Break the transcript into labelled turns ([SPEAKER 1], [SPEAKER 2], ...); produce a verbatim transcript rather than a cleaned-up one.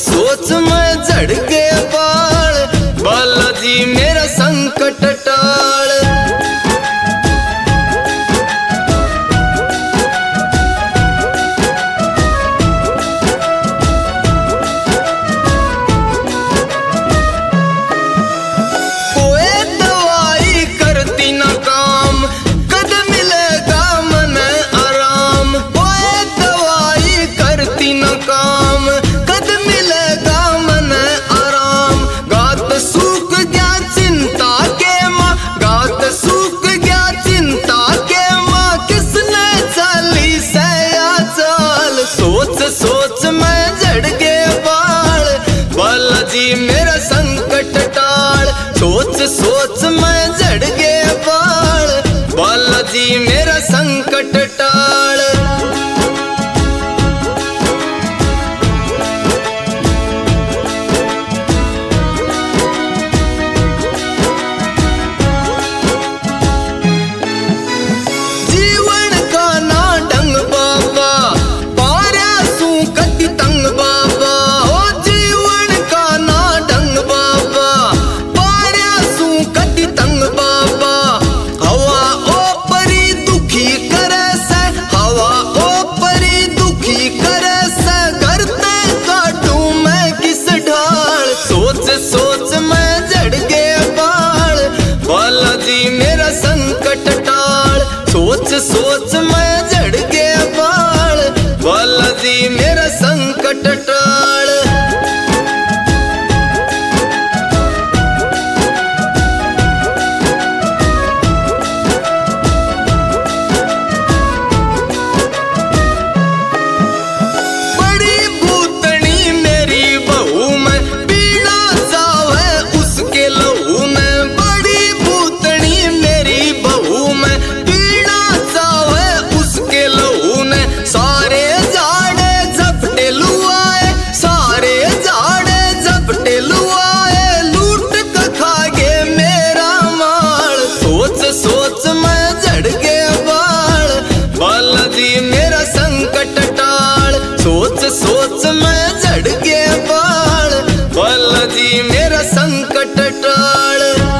[SPEAKER 1] सोच मैं झड़ के बाल, बालाजी मेरा संकट टाल। कोई दवाई करती ना काम, कद मिलेगा मन आराम। कोई दवाई करती ना काम, कद मिलेगा मन आराम। गात सूख गया चिंता के माँ, गात सूख गया चिंता के माँ, किसने चाली से या चाल। सोच सोच मैं झड़ के बाल, बालाजी मेरा संकट टाल। सोच सोच मैं झड़ के बाल, बालाजी मेरा संकट टाल। जीवन का ना ढंग बाबा, पारा सू कति तंग बाबा। ओ जीवन का ना ढंग बाबा, पारा सू कति तंग बाबा। हवा ओ परी दुखी करे से, हवा ओ परी दुखी करे से, घर ते काटू मैं किस ढाल। सोच सोच मैं झड़ के बाल, बालाजी मेरा संकट टाल। सोच सोच मैं झड़ के बाल, बालाजी मेरा संकट टाल। बड़ी भूतनी मेरी बहू में, पीना चाहे उसके लहू में। बड़ी भूतनी मेरी बहू में, पीना चाहे उसके लहू में। सारे जाड़े झपटे लुआए, सारे जाड़े झपटे लुआए, लूट के खागे मेरा माल। सोच सोच मैं झड़ के बाल, बालाजी मेरा संकट टाल। सोच सोच मैं झड़ के बाल, बालाजी मेरा संकट टाल।